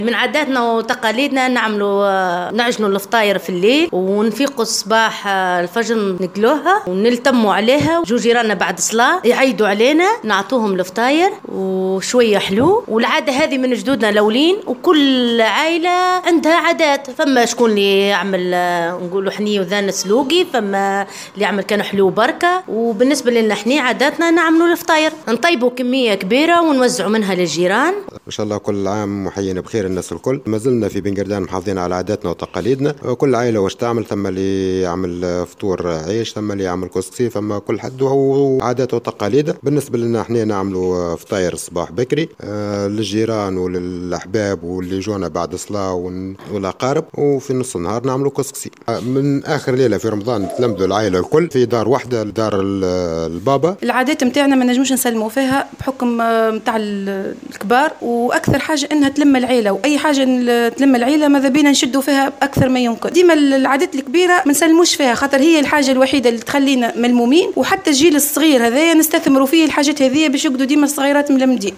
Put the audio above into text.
من عاداتنا وتقاليدنا نعجنوا الفطاير في الليل ونفيقوا الصباح الفجر نقلوها ونلتموا عليها. جو جيراننا بعد صلاة يعيدوا علينا نعطوهم الفطاير وشوية حلو. والعادة هذه من جدودنا الأولين، وكل عائلة عندها عادات. فما شكون اللي يعمل نقولوا حني وذان سلوقي، فما اللي يعمل كان حلو بركة. وبالنسبة لنا حني عاداتنا نعملوا الفطاير، نطيبوا كمية كبيرة ونوزعوا منها للجيران. إن شاء الله كل عام وحيين بخير الناس الكل. ما زلنا في بن قردان محافظين على عاداتنا وتقاليدنا. كل عائلة واش تعمل، ثم اللي يعمل فطور عيش، ثم اللي يعمل كسكسي، ثم كل حد وعاداته وتقاليده. بالنسبة لنا احنا نعملوا فطاير الصباح بكري للجيران وللأحباب واللي جونا بعد الصلاة والأقارب، وفي نص النهار نعملوا كسكسي. من آخر ليلة في رمضان تلمدوا العائلة الكل في دار واحدة، دار البابا. العادات متاعنا ما نجموش نسلموا فيها بحكم متاع الكبار، واكثر حاجه انها تلم العيله، واي حاجه تلم العيله ماذا بينا نشدوا فيها اكثر ما يمكن. ديما العادات الكبيره ما نسلموش فيها، خاطر هي الحاجه الوحيده اللي تخلينا ملمومين، وحتى الجيل الصغير هذايا نستثمروا فيه الحاجات هذه باش يقعدوا ديما الصغيرات ملمدين.